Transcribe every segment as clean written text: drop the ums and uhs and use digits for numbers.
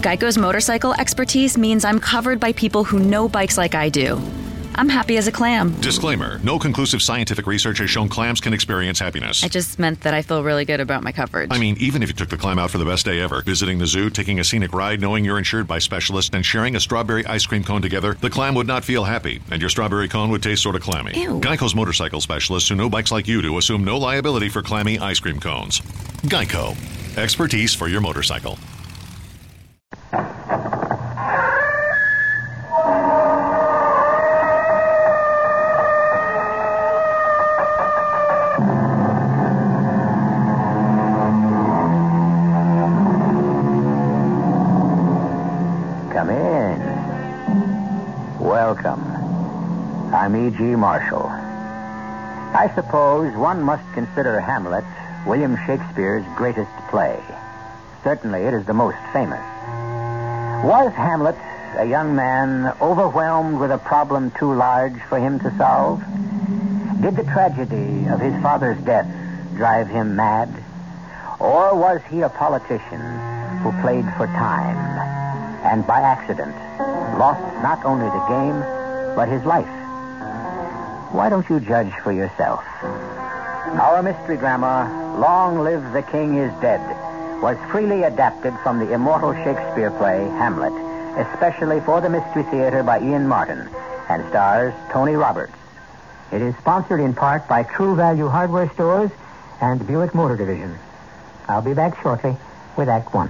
Geico's motorcycle expertise means I'm covered by people who know bikes like I do. I'm happy as a clam. Disclaimer. No conclusive scientific research has shown clams can experience happiness. I just meant that I feel really good about my coverage. I mean, even if you took the clam out for the best day ever, visiting the zoo, taking a scenic ride, knowing you're insured by specialists, and sharing a strawberry ice cream cone together, the clam would not feel happy, and your strawberry cone would taste sort of clammy. Ew. Geico's motorcycle specialists who know bikes like you do assume no liability for clammy ice cream cones. Geico. Expertise for your motorcycle. Come in. Welcome. I'm E.G. Marshall. I suppose one must consider Hamlet William Shakespeare's greatest play. Certainly it is the most famous. Was Hamlet, a young man, overwhelmed with a problem too large for him to solve? Did the tragedy of his father's death drive him mad? Or was he a politician who played for time and by accident lost not only the game, but his life? Why don't you judge for yourself? Our mystery drama, Long Live the King is Dead, was freely adapted from the immortal Shakespeare play, Hamlet, especially for the Mystery Theater by Ian Martin, and stars Tony Roberts. It is sponsored in part by True Value Hardware Stores and Buick Motor Division. I'll be back shortly with Act One.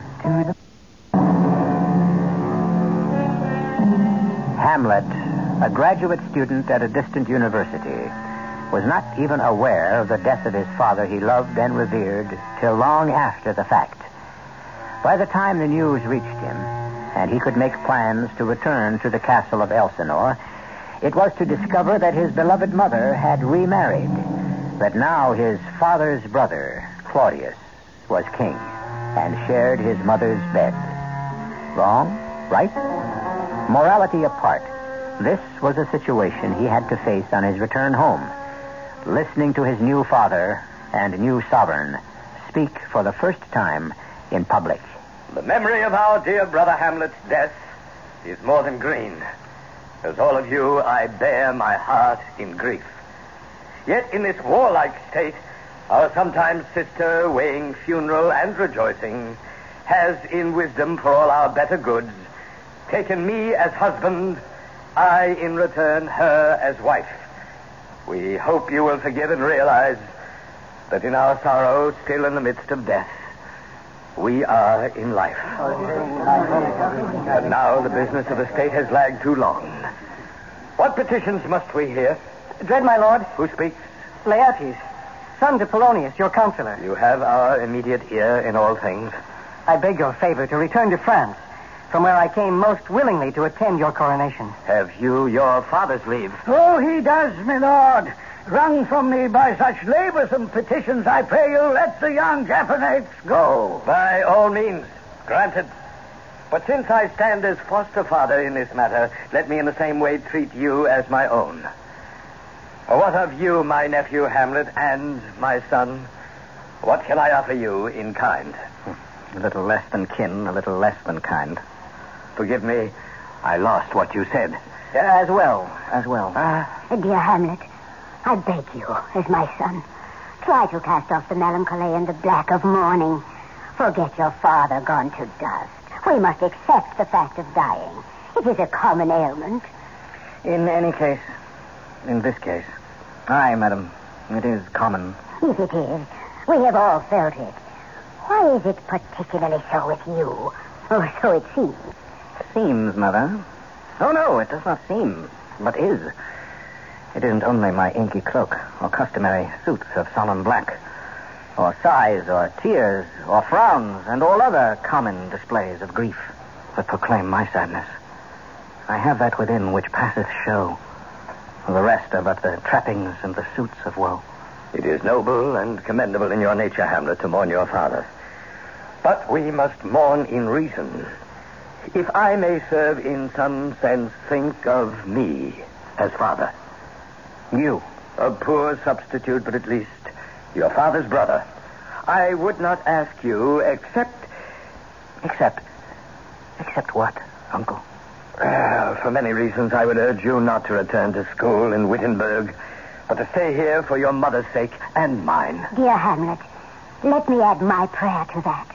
Hamlet, a graduate student at a distant university, was not even aware of the death of his father he loved and revered till long after the fact. By the time the news reached him, and he could make plans to return to the castle of Elsinore, it was to discover that his beloved mother had remarried, that now his father's brother, Claudius, was king and shared his mother's bed. Wrong? Right? Morality apart, this was a situation he had to face on his return home, listening to his new father and new sovereign speak for the first time in public. The memory of our dear brother Hamlet's death is more than green. As all of you, I bear my heart in grief. Yet in this warlike state, our sometime sister, weighing funeral and rejoicing, has, in wisdom for all our better goods, taken me as husband, I, in return, her as wife. We hope you will forgive and realize that in our sorrow, still in the midst of death, we are in life. But now the business of the state has lagged too long. What petitions must we hear? Dread, my lord. Who speaks? Laertes, son to Polonius, your counselor. You have our immediate ear in all things. I beg your favor to return to France, from where I came most willingly to attend your coronation. Have you your father's leave? Oh, he does, my lord. Wrung from me by such laborsome petitions, I pray you, let the young Japanese go. By all means, granted. But since I stand as foster father in this matter, let me in the same way treat you as my own. What of you, my nephew Hamlet, and my son? What can I offer you in kind? A little less than kin, a little less than kind. Forgive me, I lost what you said. As well. Dear Hamlet, I beg you, as my son, try to cast off the melancholy and the black of mourning. Forget your father gone to dust. We must accept the fact of dying. It is a common ailment. In any case, in this case, aye, madam, it is common. Yes, it is. We have all felt it. Why is it particularly so with you? Or so it seems. Seems, mother? Oh, no, it does not seem, but is. It isn't only my inky cloak, or customary suits of solemn black, or sighs, or tears, or frowns, and all other common displays of grief that proclaim my sadness. I have that within which passeth show. The rest are but the trappings and the suits of woe. It is noble and commendable in your nature, Hamlet, to mourn your father. But we must mourn in reason. If I may serve in some sense, think of me as father. You, a poor substitute, but at least your father's brother. I would not ask you except Except what, Uncle? For many reasons, I would urge you not to return to school in Wittenberg, but to stay here for your mother's sake and mine. Dear Hamlet, let me add my prayer to that.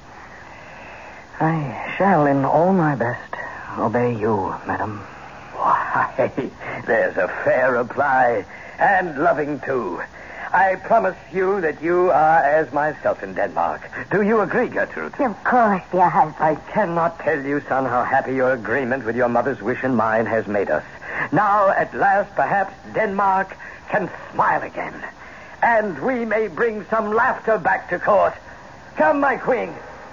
I shall, in all my best, obey you, madam. Why, there's a fair reply, and loving, too. I promise you that you are as myself in Denmark. Do you agree, Gertrude? Of course, dear husband. I cannot tell you, son, how happy your agreement with your mother's wish and mine has made us. Now, at last, perhaps Denmark can smile again. And we may bring some laughter back to court. Come, my queen.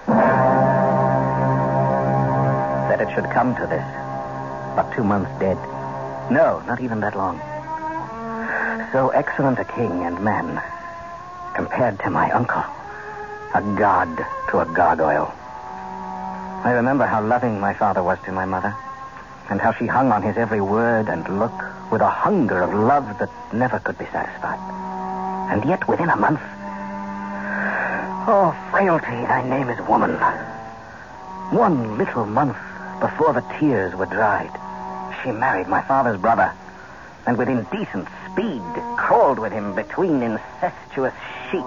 That it should come to this. But 2 months dead. No, not even that long. So excellent a king and man, compared to my uncle. A god to a gargoyle. I remember how loving my father was to my mother, and how she hung on his every word and look with a hunger of love that never could be satisfied. And yet within a month... Oh, frailty, thy name is woman. 1 little month before the tears were dried, she married my father's brother, and with indecent speed crawled with him between incestuous sheets.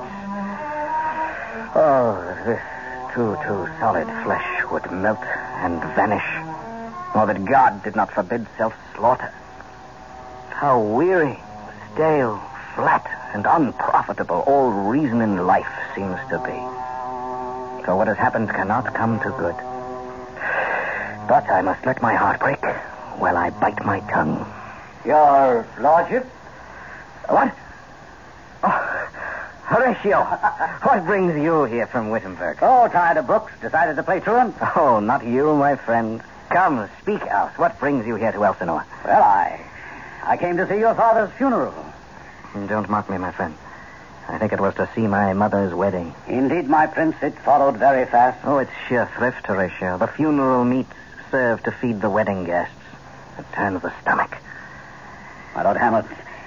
Oh, this too solid flesh would melt and vanish, or that God did not forbid self-slaughter. How weary, stale, flat, and unprofitable all reason in life seems to be. So what has happened cannot come to good. But I must let my heart break while I bite my tongue. Your lordship? What? Oh, Horatio, what brings you here from Wittenberg? Oh, tired of books. Decided to play truant? Oh, not you, my friend. Come, speak out. What brings you here to Elsinore? Well, I came to see your father's funeral. Don't mock me, my friend. I think it was to see my mother's wedding. Indeed, my prince, it followed very fast. Oh, it's sheer thrift, Horatio. The funeral meats serve to feed the wedding guests. It turns the stomach. My Lord Hamlet,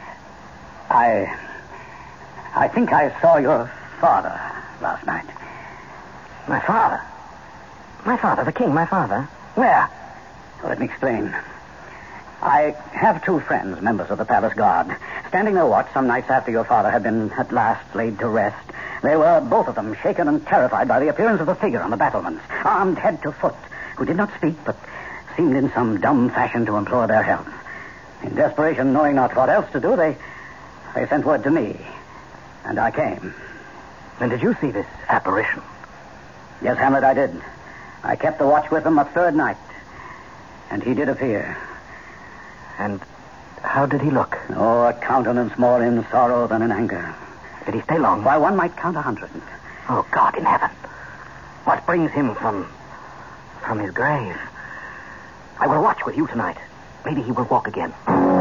I think I saw your father last night. My father? My father, the king, my father? Where? Let me explain. I have 2 friends, members of the palace guard. Standing their watch some nights after your father had been at last laid to rest, they were, both of them, shaken and terrified by the appearance of the figure on the battlements, armed head to foot, who did not speak, but seemed in some dumb fashion to implore their help. In desperation, knowing not what else to do, they sent word to me, and I came. And did you see this apparition? Yes, Hamlet, I did. I kept the watch with them a 3rd night, and he did appear. And how did he look? Oh, a countenance more in sorrow than in anger. Did he stay long? Why, one might count 100. Oh, God in heaven. What brings him from his grave? I will watch with you tonight. Maybe he will walk again.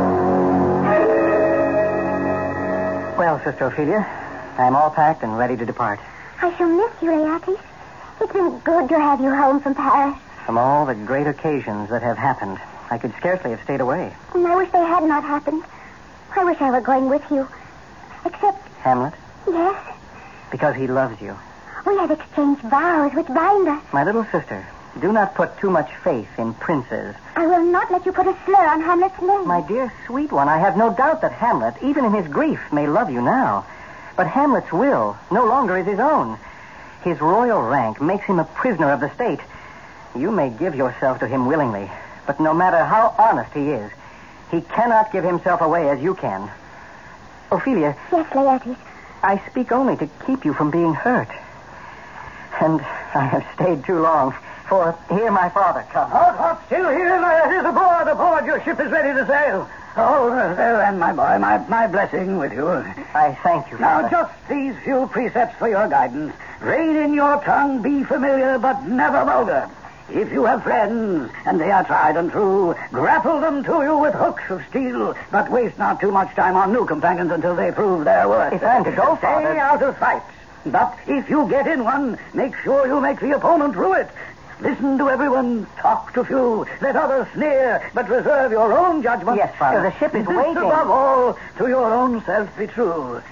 Well, Sister Ophelia, I am all packed and ready to depart. I shall miss you, Laertes. It's been good to have you home from Paris. From all the great occasions that have happened, I could scarcely have stayed away. And I wish they had not happened. I wish I were going with you. Except... Hamlet? Yes? Because he loves you. We have exchanged vows which bind us. My little sister, do not put too much faith in princes. I will not let you put a slur on Hamlet's name. My dear sweet one, I have no doubt that Hamlet, even in his grief, may love you now. But Hamlet's will no longer is his own. His royal rank makes him a prisoner of the state. You may give yourself to him willingly, but no matter how honest he is, he cannot give himself away as you can. Ophelia. Yes, Laertes. I speak only to keep you from being hurt. And I have stayed too long, for here my father comes. Hold still here, Laertes. Aboard. Your ship is ready to sail. Oh, there then, my boy. My blessing with you. I thank you, Now, Father. just these few precepts for your guidance. Rein in your tongue, be familiar, but never vulgar. If you have friends, and they are tried and true, grapple them to you with hooks of steel, but waste not too much time on new companions until they prove their worth. If I am to go, Father... Stay out of fights. But if you get in one, make sure you make the opponent rue it. Listen to everyone, talk to few, let others sneer, but reserve your own judgment. Yes, Father, the ship is This, waiting. above all, to your own self be true.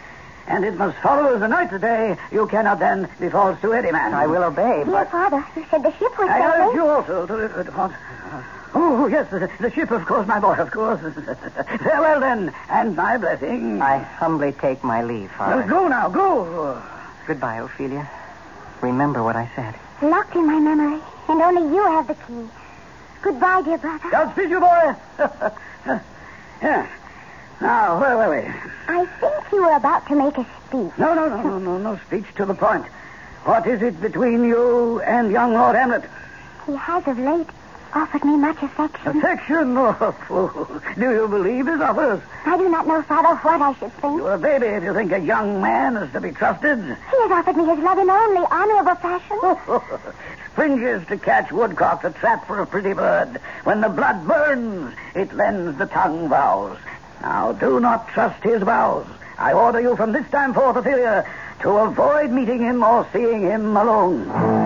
and it must follow as the night's day. You cannot then be false to any man. I will obey, Dear but... Father, you said the ship was I urge sailing. you also to... Oh, yes, the ship, of course, my boy, of course. Farewell, then, and my blessing. I humbly take my leave, Father. Well, go now, go. Goodbye, Ophelia. Remember what I said. Locked in my memory, and only you have the key. Goodbye, dear brother. Godspeed, you boy. Yeah. Now, where were we? I think you were about to make a speech. No speech, to the point. What is it between you and young Lord Hamlet? He has of late offered me much affection. Affection? Oh, fool. Do you believe his offers? I do not know, Father, what I should think. You're a baby if you think a young man is to be trusted. He has offered me his love in only honorable fashion. Springes to catch woodcock, a trap for a pretty bird. When the blood burns, it lends the tongue vows. Now, do not trust his vows. I order you from this time forth, Ophelia, to avoid meeting him or seeing him alone.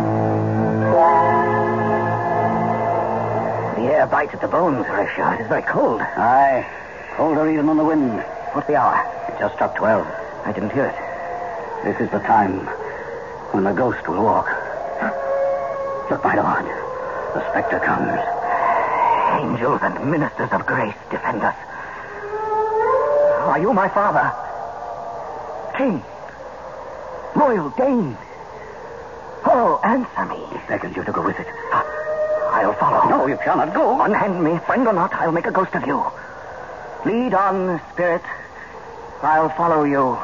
The air bites at the bones, Horatio. It is very cold. Aye. Colder even on the wind. What's the hour? It just struck 12. I didn't hear it. This is the time when the ghost will walk. Look, my lord. The spectre comes. Angels and ministers of grace defend us. Are you my father? King. Royal Dane. Oh, answer me. He beckons you to go with it. I'll follow. No, you cannot go. Unhand me, friend or not, I'll make a ghost of you. Lead on, spirit. I'll follow you.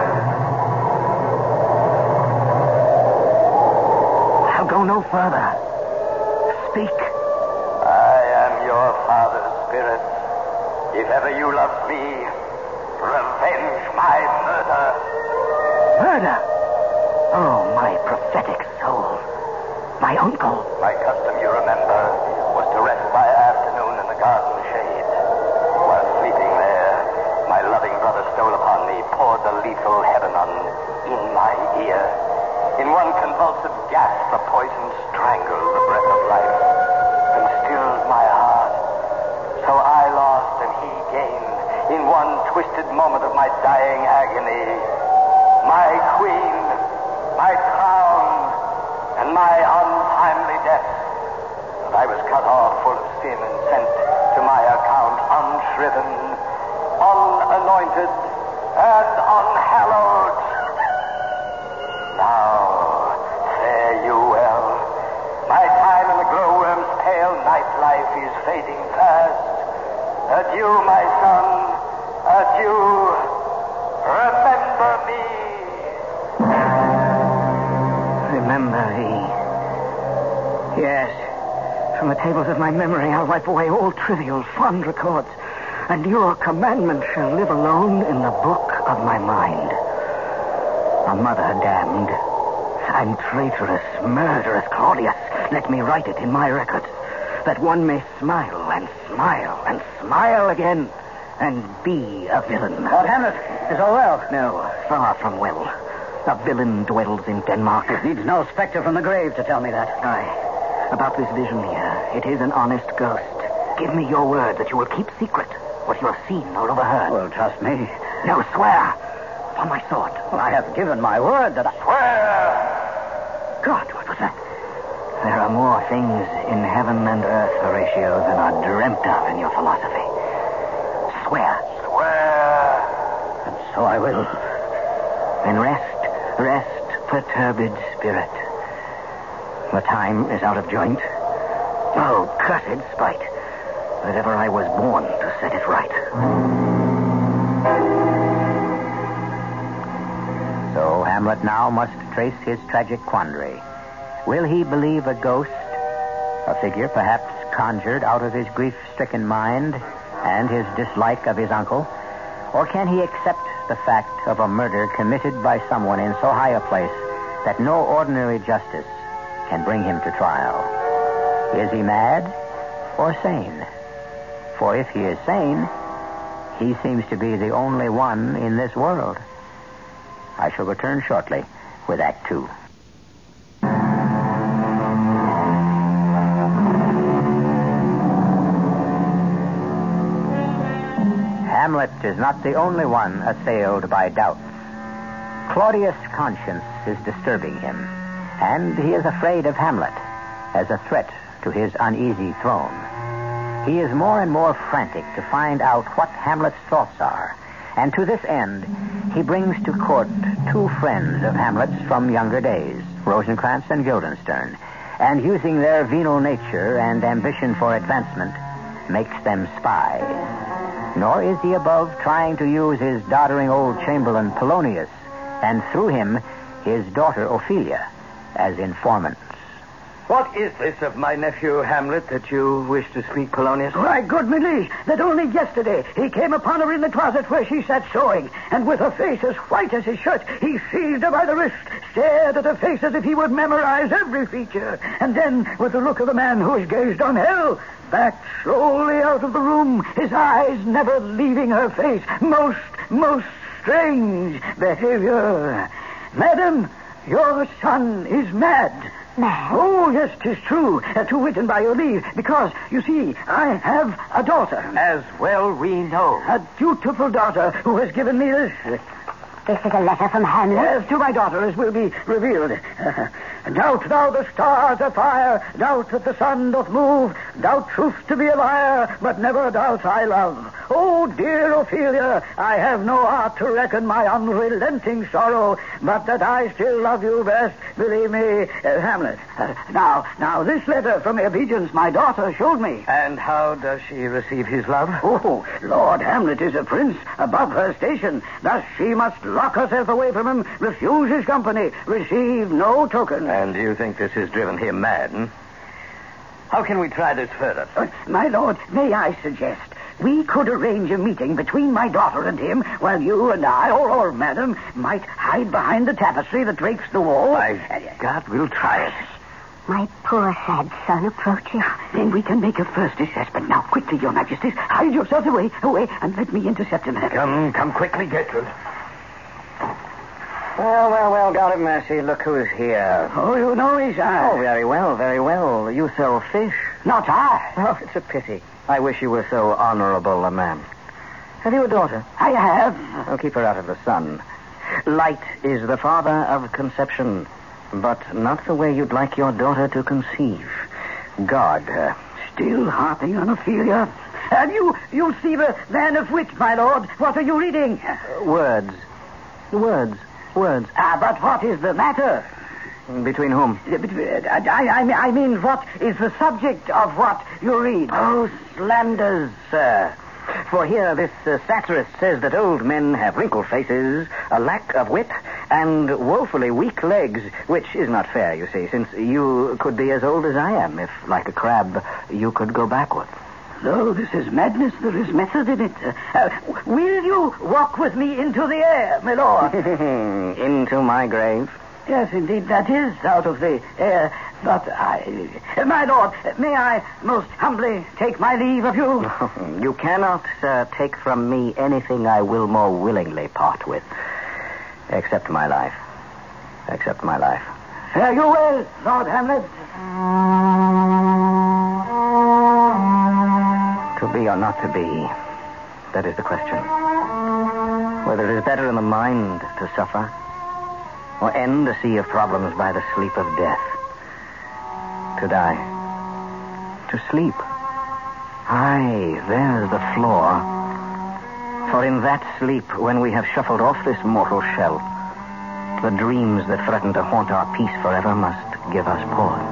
I'll go no further. Speak. I am your father's spirit. If ever you loved me, revenge my murder. Murder? Oh, my prophetic soul. My uncle. My custom, you remember, was to rest by afternoon in the garden shade. While sleeping there, my loving brother stole upon me, poured the lethal Hebenon in my ear. In one convulsive gasp, the poison strangled the breath of life and stilled my heart. So I lost and he gained in one twisted moment of my dying agony. My queen, my crown, and my untimely death. And I was cut off full of sin and sent to my account unshriven, unanointed, and unhallowed. Now, fare you well. My time in the glowworm's pale nightlife is fading fast. Adieu, my son. Adieu. Remember me. Remember thee. Yes. From the tables of my memory, I'll wipe away all trivial, fond records, and your commandment shall live alone in the book of my mind. A mother damned, and traitorous, murderous Claudius, let me write it in my record, that one may smile and smile and smile again, and be a villain. Lord Hamlet, is all well? No, far from well. A villain dwells in Denmark. It needs no spectre from the grave to tell me that. Aye. About this vision here, it is an honest ghost. Give me your word that you will keep secret what you have seen or overheard. Well, trust me. No, swear. Upon my sword. Well, I have given my word that I... Swear! God, what was that? There are more things in heaven and earth, Horatio, than are dreamt of in your philosophy. Swear. Swear! And so I will. Then rest, perturbed spirit. The time is out of joint. Oh, cursed spite, that ever I was born to set it right. So Hamlet now must trace his tragic quandary. Will he believe a ghost, a figure perhaps conjured out of his grief-stricken mind and his dislike of his uncle? Or can he accept the fact of a murder committed by someone in so high a place that no ordinary justice can bring him to trial? Is he mad or sane? For if he is sane, he seems to be the only one in this world. I shall return shortly with Act 2. Hamlet is not the only one assailed by doubts. Claudius' conscience is disturbing him, and he is afraid of Hamlet as a threat to his uneasy throne. He is more and more frantic to find out what Hamlet's thoughts are, and to this end, he brings to court two friends of Hamlet's from younger days, Rosencrantz and Guildenstern, and using their venal nature and ambition for advancement, makes them spies. Nor is he above trying to use his doddering old chamberlain Polonius, and through him, his daughter Ophelia, as informants. What is this of my nephew Hamlet that you wish to speak, Polonius? Why, good me, that only yesterday he came upon her in the closet where she sat sewing, and with her face as white as his shirt, he seized her by the wrist, stared at her face as if he would memorize every feature, and then, with the look of a man who has gazed on hell, backed slowly out of the room, his eyes never leaving her face. Most strange behavior. Madam, your son is mad. Mad? Oh, yes, 'tis true. To wit, and by your leave, because, you see, I have a daughter. As well we know. A dutiful daughter who has given me this. This is a letter from Hamlet? Yes, to my daughter, as will be revealed. Doubt thou the stars afire, doubt that the sun doth move, doubt truth to be a liar, but never doubt I love. Oh, dear Ophelia, I have no art to reckon my unrelenting sorrow, but that I still love you best, believe me, Hamlet. Now, this letter from Obedience, my daughter, showed me. And how does she receive his love? Oh, Lord Hamlet is a prince above her station. Thus she must lock herself away from him, refuse his company, receive no token. And you think this has driven him mad, hmm? How can we try this further? My lord, may I suggest we could arrange a meeting between my daughter and him, while you and I, or madam, might hide behind the tapestry that drapes the wall. By God, we'll try it. My poor sad son approaches. Then we can make a first assessment. Now, quickly, your majesties, hide yourselves away, and let me intercept him. Come quickly, Gertrude. Well, God of mercy, look who's here. Oh, you know he's I. Oh, very well. You sell fish. Not I. Oh, it's a pity. I wish you were so honorable a man. Have you a daughter? I have. I'll keep her out of the sun. Light is the father of conception, but not the way you'd like your daughter to conceive. Guard her. Still harping on Ophelia. Have you see the man of wit, my lord? What are you reading? Words. But what is the matter? Between whom? I mean, what is the subject of what you read? Oh, slanders, sir. For here this satirist says that old men have wrinkled faces, a lack of wit, and woefully weak legs, which is not fair, you see, since you could be as old as I am if, like a crab, you could go backwards. Though this is madness, there is method in it. Will you walk with me into the air, my lord? Into my grave? Yes, indeed, that is out of the air. But my lord, may I most humbly take my leave of you? You cannot, sir, take from me anything I will more willingly part with. Except my life. Fare you well, Lord Hamlet. To be or not to be, that is the question. Whether it is better in the mind to suffer, or end a sea of problems by the sleep of death. To die. To sleep. Aye, there's the flaw. For in that sleep, when we have shuffled off this mortal shell, the dreams that threaten to haunt our peace forever must give us pause.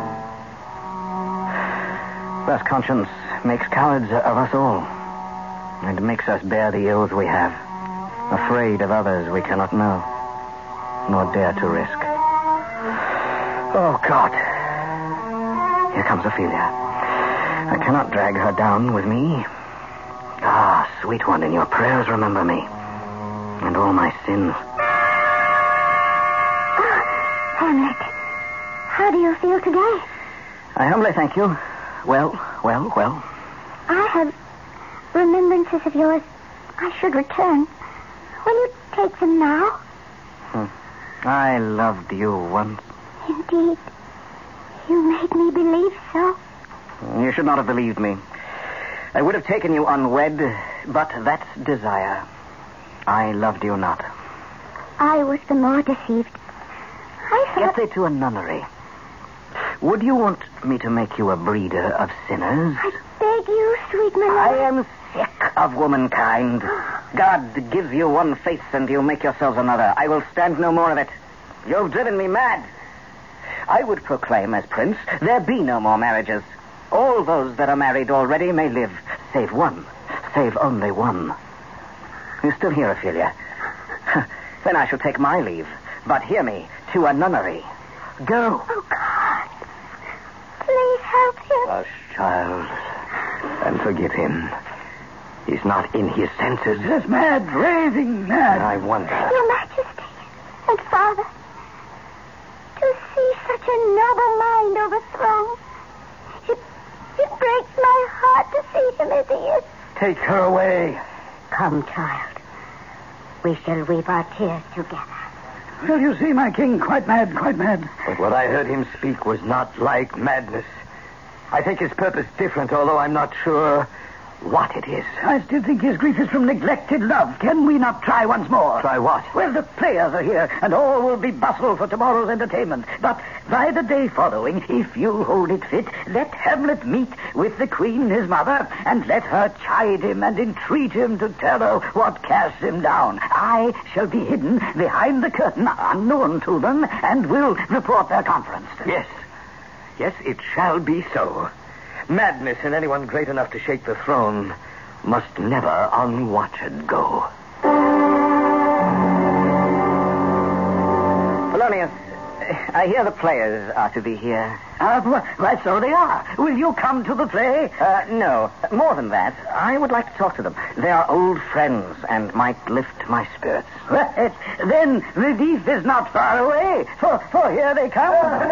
Thus conscience makes cowards of us all, and makes us bear the ills we have, afraid of others we cannot know, nor dare to risk. Oh, God. Here comes Ophelia. I cannot drag her down with me. Ah, sweet one, in your prayers remember me, and all my sins. Hamlet, how do you feel today? I humbly thank you. Well. I have remembrances of yours I should return. Will you take them now? I loved you once. Indeed. You made me believe so. You should not have believed me. I would have taken you unwed, but that's desire. I loved you not. I was the more deceived. I thought... Get thee to a nunnery. Would you want me to make you a breeder of sinners? I beg you, sweet my lord. I am sick of womankind. God gives you one face and you make yourselves another. I will stand no more of it. You've driven me mad. I would proclaim as prince, there be no more marriages. All those that are married already may live, save one. Save only one. You still here, Ophelia? Then I shall take my leave. But hear me, to a nunnery. Go. Oh, God. Please help him. Hush, child, and forgive him. He's not in his senses. Just mad, raving mad. I wonder. Your Majesty and Father, to see such a noble mind overthrown, it breaks my heart to see him as he is. Take her away. Come, child. We shall weep our tears together. Well, you see, my king, quite mad, quite mad. But what I heard him speak was not like madness. I think his purpose different, although I'm not sure what it is. I still think his grief is from neglected love. Can we not try once more? Try what? Well, the players are here, and all will be bustle for tomorrow's entertainment. But by the day following, if you hold it fit, let Hamlet meet with the queen, his mother, and let her chide him and entreat him to tell her what casts him down. I shall be hidden behind the curtain, unknown to them, and will report their conference. Yes. Yes, it shall be so. Madness in anyone great enough to shake the throne must never unwatched go. Polonius, I hear the players are to be here. Why, so they are. Will you come to the play? No. More than that, I would like to talk to them. They are old friends and might lift my spirits. Well, then relief is not far away, for here they come.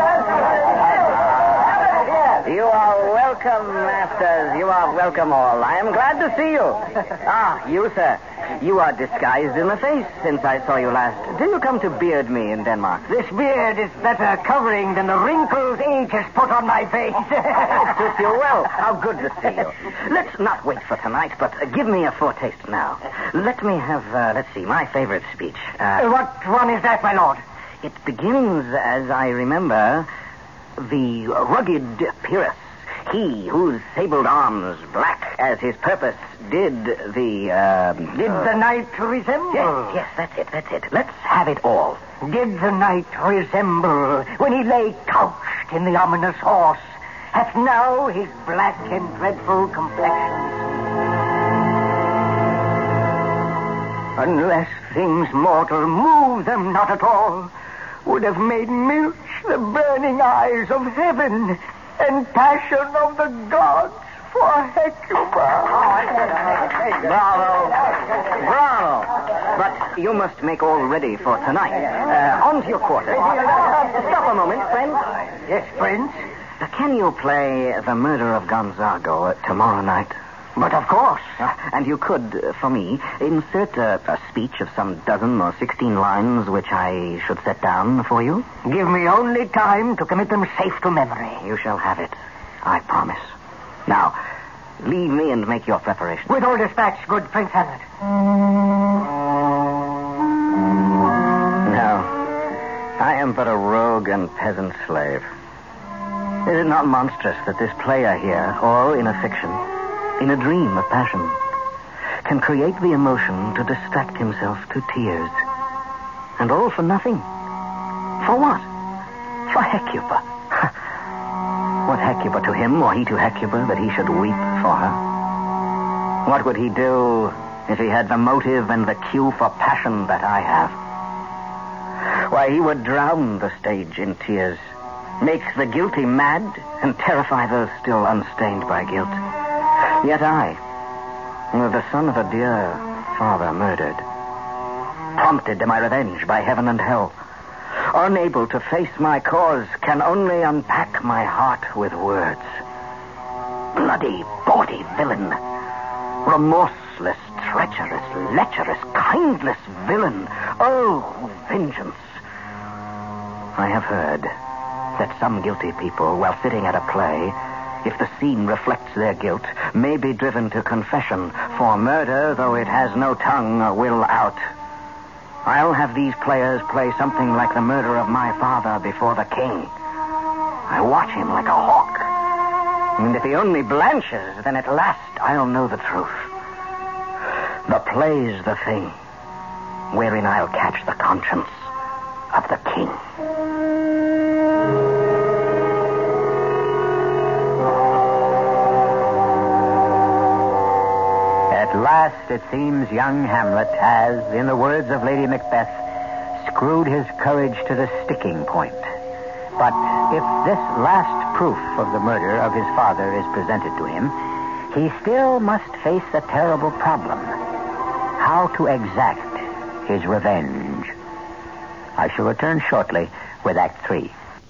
You are welcome, masters. You are welcome all. I am glad to see you. You, sir. You are disguised in the face since I saw you last. Did you come to beard me in Denmark? This beard is better covering than the wrinkles age has put on my face. It suits you well. How good to see you. Let's not wait for tonight, but give me a foretaste now. Let me have, let's see, my favorite speech. What one is that, my lord? It begins, as I remember, the rugged Pyrrhus, he whose sabled arms, black as his purpose, did the night resemble? Yes, that's it. Let's have it all. Did the night resemble when he lay couched in the ominous horse, hath now his black and dreadful complexion. Unless things mortal move them not at all, would have made milch the burning eyes of heaven and passion of the gods for Hecuba. Bravo. But you must make all ready for tonight. On to your quarters. Stop a moment, friend. Yes, Prince? Can you play The Murder of Gonzago tomorrow night? But of course. And you could, for me, insert a speech of some 12 or 16 lines which I should set down for you. Give me only time to commit them safe to memory. You shall have it. I promise. Now, leave me and make your preparations. With all dispatch, good Prince Hamlet. No. I am but a rogue and peasant slave. Is it not monstrous that this player here, all in a fiction, in a dream of passion, can create the emotion to distract himself to tears? And all for nothing. For what? For Hecuba. What Hecuba to him, or he to Hecuba, that he should weep for her? What would he do if he had the motive and the cue for passion that I have? Why, he would drown the stage in tears, make the guilty mad, and terrify those still unstained by guilt. Yet I, the son of a dear father murdered, prompted to my revenge by heaven and hell, unable to face my cause, can only unpack my heart with words. Bloody, bawdy villain, remorseless, treacherous, lecherous, kindless villain, oh, vengeance. I have heard that some guilty people, while sitting at a play, if the scene reflects their guilt, may be driven to confession, for murder, though it has no tongue, will out. I'll have these players play something like the murder of my father before the king. I watch him like a hawk. And if he only blanches, then at last I'll know the truth. The play's the thing, wherein I'll catch the conscience of the king. At last, it seems, young Hamlet has, in the words of Lady Macbeth, screwed his courage to the sticking point. But if this last proof of the murder of his father is presented to him, he still must face a terrible problem: how to exact his revenge. I shall return shortly with Act 3.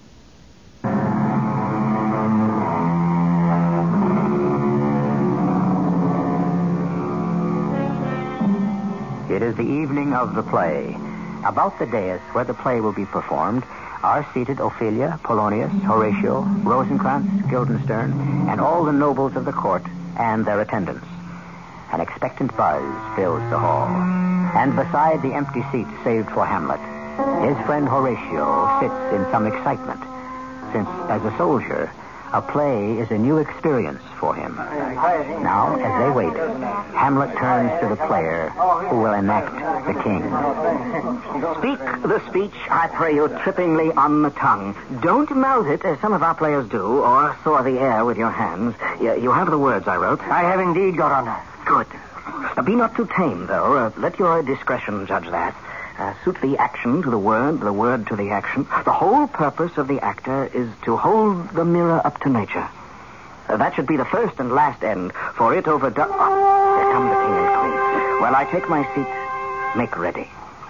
It is the evening of the play. About the dais where the play will be performed are seated Ophelia, Polonius, Horatio, Rosencrantz, Guildenstern, and all the nobles of the court and their attendants. An expectant buzz fills the hall. And beside the empty seat saved for Hamlet, his friend Horatio sits in some excitement, since, as a soldier, a play is a new experience for him. Now, as they wait, Hamlet turns to the player who will enact the king. Speak the speech, I pray you, trippingly on the tongue. Don't mouth it, as some of our players do, or saw the air with your hands. You have the words I wrote. I have indeed, Your Honor. Good. Be not too tame, though. Let your discretion judge that. Suit the action to the word to the action. The whole purpose of the actor is to hold the mirror up to nature. That should be the first and last end, for it overdone... Oh, there come the king and queen. While I take my seat, make ready.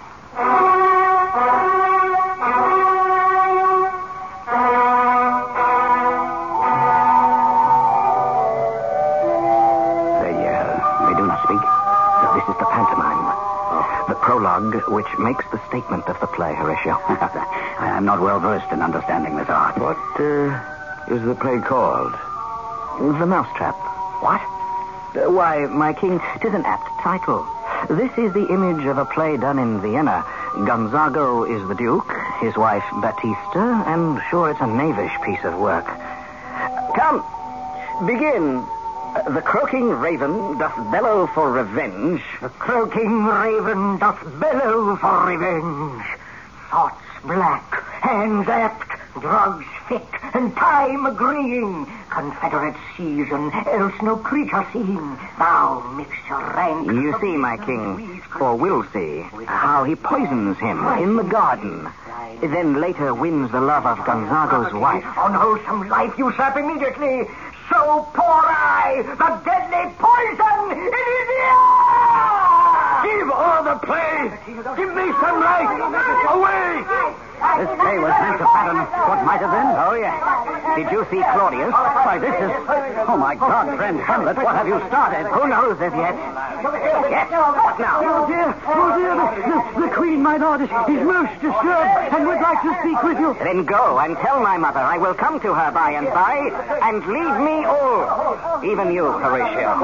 They do not speak. This is the pantomime. The prologue, which makes the statement of the play, Horatio. I am not well versed in understanding this art. What is the play called? The Mousetrap. What? Why, my king, 'tis an apt title. This is the image of a play done in Vienna. Gonzago is the duke, his wife Batista, and sure it's a knavish piece of work. Come, begin. The croaking raven doth bellow for revenge. The croaking raven doth bellow for revenge. Thoughts black, hands apt, drugs fit, and time agreeing. Confederate season, else no creature seen. Thou mixture rank. You see, my king, or will see, how he poisons him in the garden. Then later wins the love of Gonzago's wife. Unwholesome life you sap immediately. So pour I the deadly poison in his ear! Give all the play! Give me some light! Away! This play was meant to fathom what might have been. Oh, yes. Did you see Claudius? Why, this is... Oh, my God, friend Hamlet, what have you started? Who knows as yet? Yes, what now? Oh, dear, the Queen, my lord, is most disturbed and would like to speak with you. Then go and tell my mother I will come to her by and by, and leave me all. Even you, Horatio.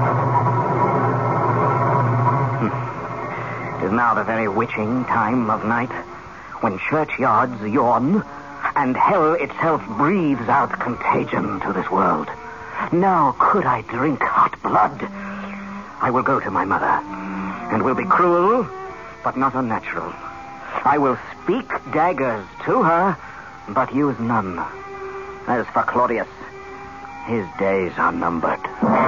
It is now the very witching time of night, when churchyards yawn, and hell itself breathes out contagion to this world. Now could I drink hot blood, I will go to my mother, and will be cruel, but not unnatural. I will speak daggers to her, but use none. As for Claudius, his days are numbered.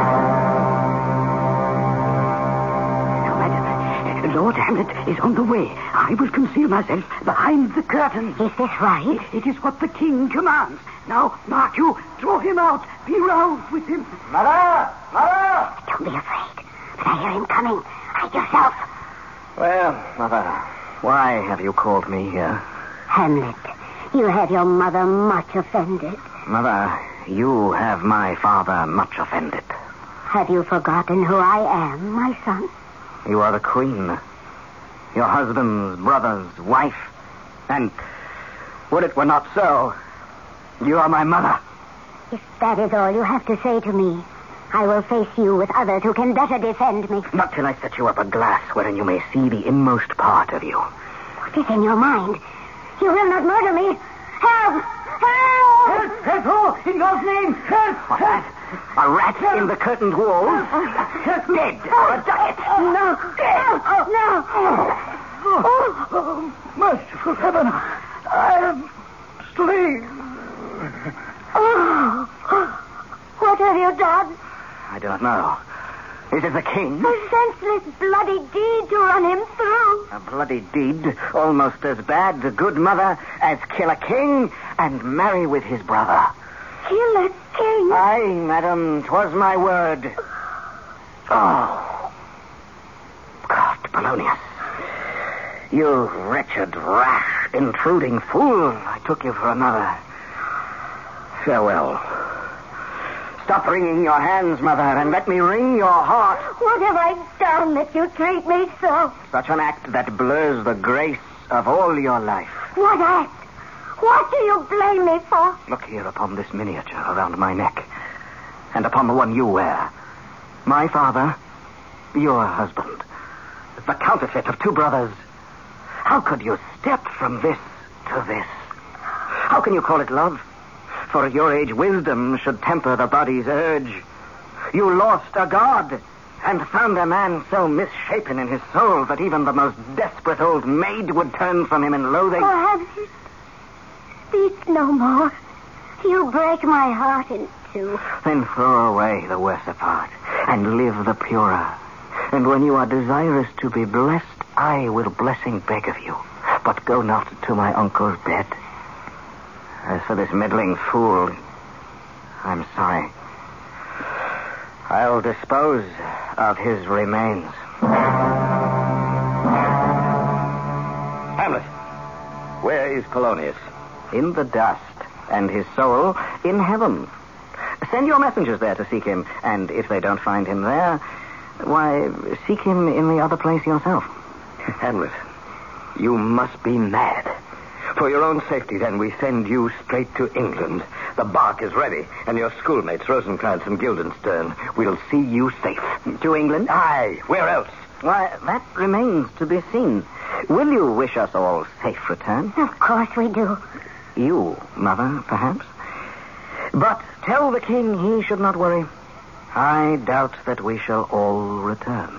Lord Hamlet is on the way. I will conceal myself behind the curtain. Is this right? It is what the king commands. Now, mark you, draw him out. Be round with him. Mother! Mother! Don't be afraid. But I hear him coming. Hide yourself. Well, mother, why have you called me here? Hamlet, you have your mother much offended. Mother, you have my father much offended. Have you forgotten who I am, my son? You are the queen, your husband's brother's wife, and would it were not so, you are my mother. If that is all you have to say to me, I will face you with others who can better defend me. Not till I set you up a glass wherein you may see the inmost part of you. What is in your mind? You will not murder me. Help! Help! Help who? In God's name, help! What's that? A rat in the curtained walls? Dead or a ducat? No. Dead. Oh, merciful heaven. I am slain. What have you done? I don't know. Is it the king? A senseless, bloody deed to run him through. A bloody deed, almost as bad, the good mother, as kill a king and marry with his brother. Kill a king? Aye, madam, 'twas my word. Oh. God, Polonius. You wretched, rash, intruding fool. I took you for another. Farewell. Stop wringing your hands, mother, and let me wring your heart. What have I done that you treat me so? Such an act that blurs the grace of all your life. What act? What do you blame me for? Look here upon this miniature around my neck, and upon the one you wear. My father, your husband, the counterfeit of two brothers. How could you step from this to this? How can you call it love? For at your age, wisdom should temper the body's urge. You lost a god and found a man so misshapen in his soul that even the most desperate old maid would turn from him in loathing. Perhaps you speak no more. You break my heart in two. Then throw away the worser part and live the purer. And when you are desirous to be blessed, I will blessing beg of you. But go not to my uncle's bed. As for this meddling fool, I'm sorry. I'll dispose of his remains. Hamlet, where is Polonius? In the dust, and his soul in heaven. Send your messengers there to seek him, and if they don't find him there, why, seek him in the other place yourself. Hamlet, you must be mad. For your own safety, then, we send you straight to England. The bark is ready, and your schoolmates, Rosencrantz and Guildenstern, will see you safe. To England? Aye, where else? Why, that remains to be seen. Will you wish us all safe return? Of course we do. You, mother, perhaps? But tell the king he should not worry. I doubt that we shall all return.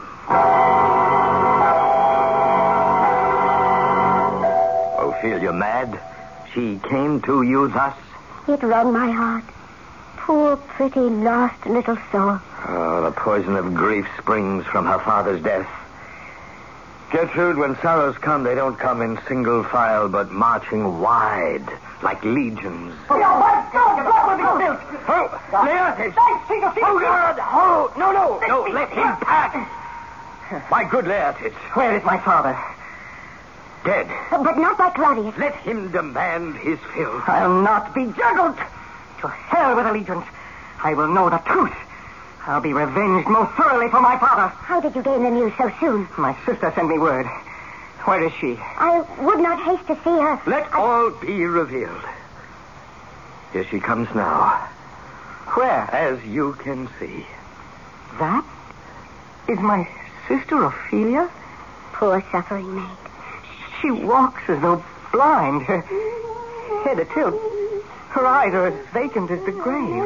Ophelia mad? She came to you thus? It wrung my heart. Poor, pretty, lost little soul. Oh, the poison of grief springs from her father's death. Gertrude, when sorrows come, they don't come in single file, but marching wide, like legions. Oh, my God! What was it? Oh, Laertes! Oh, God! Oh, no, let him pass! My good Laertes. Where is my father? Dead. But not by Claudius. Let him demand his fill. I'll not be juggled. To hell with allegiance. I will know the truth. I'll be revenged most thoroughly for my father. How did you gain the news so soon? My sister sent me word. Where is she? I would not haste to see her. Let all be revealed. Here she comes now. Where? As you can see. That is my sister Ophelia? Poor suffering maid. She walks as though blind, her head atilt. Her eyes are as vacant as the grave.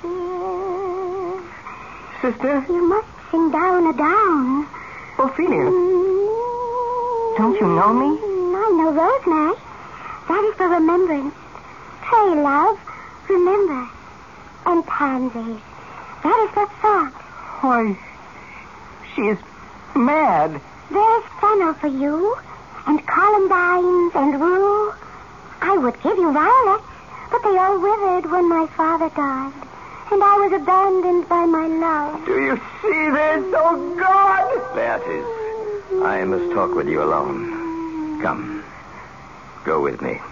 Sister? You must sing down a down. Ophelia? Don't you know me? I know rosemary. That is for remembrance. Pray, love, remember. And pansies. That is for thought. Why, she is mad. There's fennel for you. And columbines and rue. I would give you violets, but they all withered when my father died. And I was abandoned by my love. Do you see this? Oh, God! Laertes, I must talk with you alone. Come. Go with me.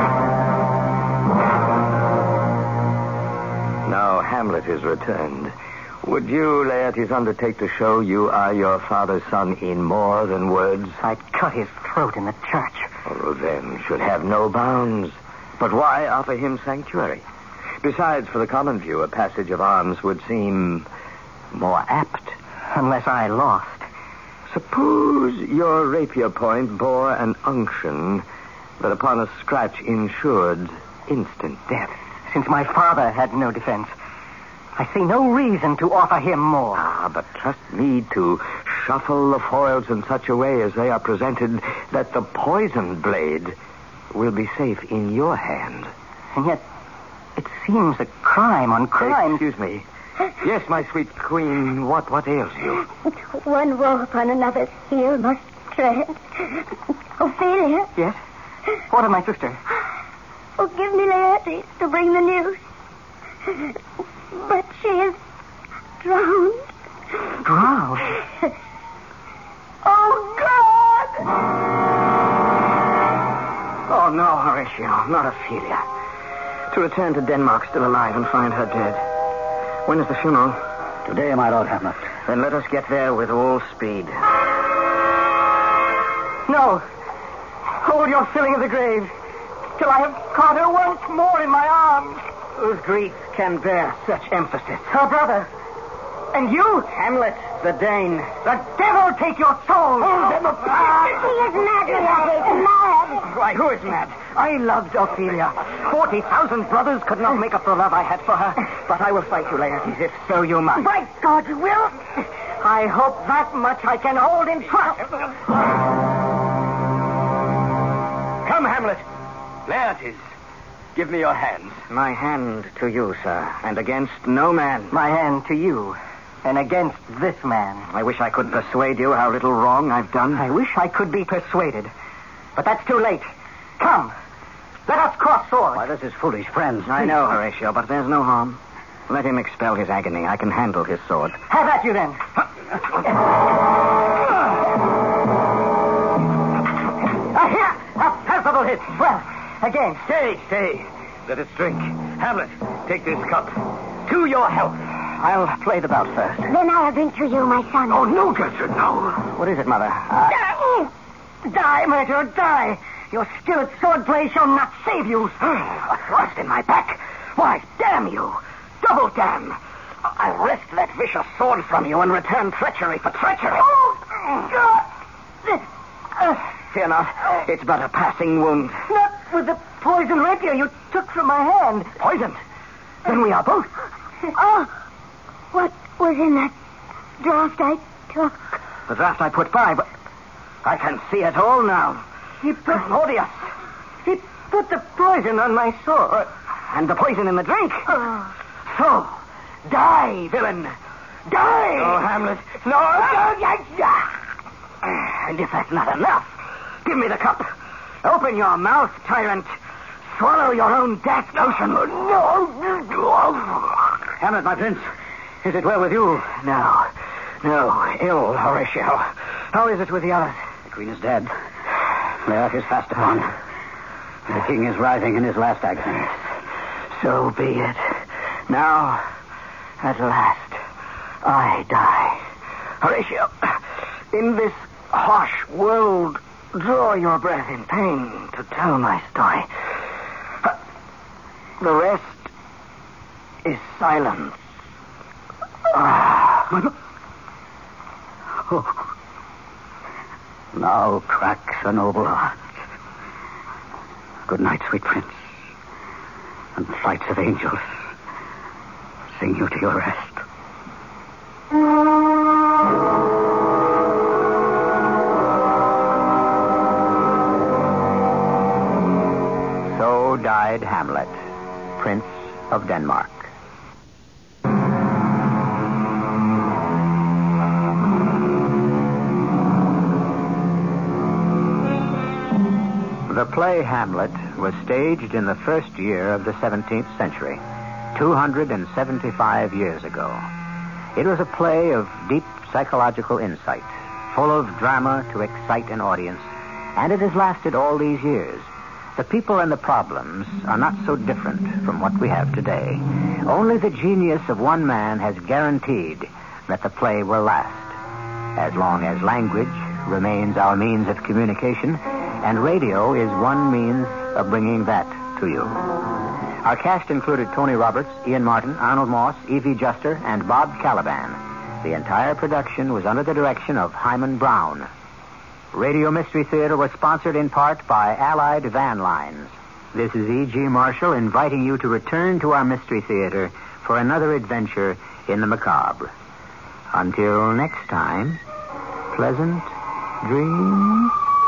Now Hamlet is returned. Would you, Laertes, undertake to show you are your father's son in more than words? I'd cut his throat in the church. Revenge should have no bounds. But why offer him sanctuary? Besides, for the common view, a passage of arms would seem more apt. Unless I lost. Suppose your rapier point bore an unction that upon a scratch ensured instant death. Since my father had no defense, I see no reason to offer him more. But trust me to shuffle the foils in such a way as they are presented that the poison blade will be safe in your hand. And yet, it seems a crime on crime. Excuse me. Yes, my sweet queen, what ails you? One woe upon another's heel must tread. Ophelia. Yes? What of my sister? Oh, give me Laertes to bring the news. But she is drowned. Drowned? Oh, God! Oh, no, Horatio, not Ophelia. To return to Denmark still alive and find her dead. When is the funeral? Today, my Lord Hamlet. Then let us get there with all speed. No. Hold your filling of the grave till I have caught her once more in my arms. Whose grief can bear such emphasis? Her brother. And you, Hamlet, the Dane. the devil take your soul. He is mad, Laertes, mad. Why, who is mad? I loved Ophelia. 40,000 brothers could not make up the love I had for her. But I will fight you, Laertes, if so you must. By God, you will. I hope that much I can hold in trust. Come, Hamlet. Laertes, give me your hands. My hand to you, sir, and against no man. My hand to you, and against this man. I wish I could persuade you how little wrong I've done. I wish I could be persuaded. But that's too late. Come. Let us cross swords. Why, this is foolish, friends. I know, Horatio, but there's no harm. Let him expel his agony. I can handle his sword. Have at you, then. Here! A passable hit. Well, again. Stay. Let us drink. Hamlet, take this cup. To your health. I'll play the bout first. Then I'll drink to you, my son. Oh, no, Gertrude, no. What is it, Mother? Die, Myrtle, die. Your skill at swordplay shall not save you. A thrust in my back. Why, damn you. Double damn. I'll wrest that vicious sword from you and return treachery for treachery. Fear not. It's but a passing wound. Not with the poison rapier you took from my hand. Poisoned? Then we are both. Oh, what was in that draught I took? The draft I put by, but I can see it all now. He put the poison on my sword. And the poison in the drink. So, die, villain. Die! Oh, Hamlet. No. And if that's not enough, give me the cup. Open your mouth, tyrant. Swallow your own death potion. No. Hamlet, my prince, is it well with you? No. Ill, Horatio. How is it with the others? The queen is dead. Laertes is fast upon. The king is writhing in his last agony. So be it. Now, at last, I die. Horatio, in this harsh world, draw your breath in pain to tell my story. The rest is silence. Now cracks a noble heart. Good night, sweet prince. And flights of angels sing you to your rest. So died Hamlet, Prince of Denmark. The play Hamlet was staged in the first year of the 17th century, 275 years ago. It was a play of deep psychological insight, full of drama to excite an audience, and it has lasted all these years. The people and the problems are not so different from what we have today. Only the genius of one man has guaranteed that the play will last, as long as language remains our means of communication, and radio is one means of bringing that to you. Our cast included Tony Roberts, Ian Martin, Arnold Moss, Evie Juster, and Bob Caliban. The entire production was under the direction of Hyman Brown. Radio Mystery Theater was sponsored in part by Allied Van Lines. This is E.G. Marshall inviting you to return to our Mystery Theater for another adventure in the macabre. Until next time, pleasant dreams.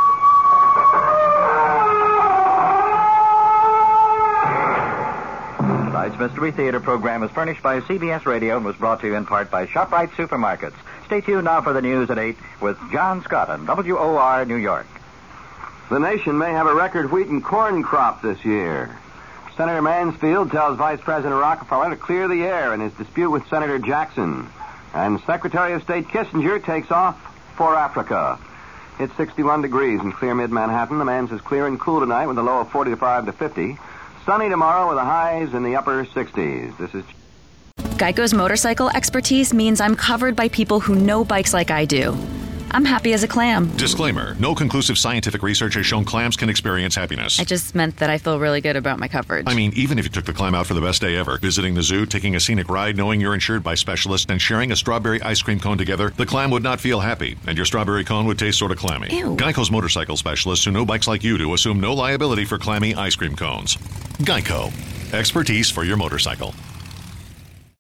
Tonight's Mystery Theater program is furnished by CBS Radio and was brought to you in part by ShopRite Supermarkets. Stay tuned now for the news at 8 with John Scott on WOR New York. The nation may have a record wheat and corn crop this year. Senator Mansfield tells Vice President Rockefeller to clear the air in his dispute with Senator Jackson. And Secretary of State Kissinger takes off for Africa. It's 61 degrees in clear mid-Manhattan. The man says clear and cool tonight with a low of 45 to 50. Sunny tomorrow with the highs in the upper 60s. This is... Geico's motorcycle expertise means I'm covered by people who know bikes like I do. I'm happy as a clam. Disclaimer. No conclusive scientific research has shown clams can experience happiness. I just meant that I feel really good about my coverage. I mean, even if you took the clam out for the best day ever, visiting the zoo, taking a scenic ride, knowing you're insured by specialists, and sharing a strawberry ice cream cone together, the clam would not feel happy, and your strawberry cone would taste sort of clammy. Ew. Geico's motorcycle specialists who know bikes like you do assume no liability for clammy ice cream cones. Geico. Expertise for your motorcycle.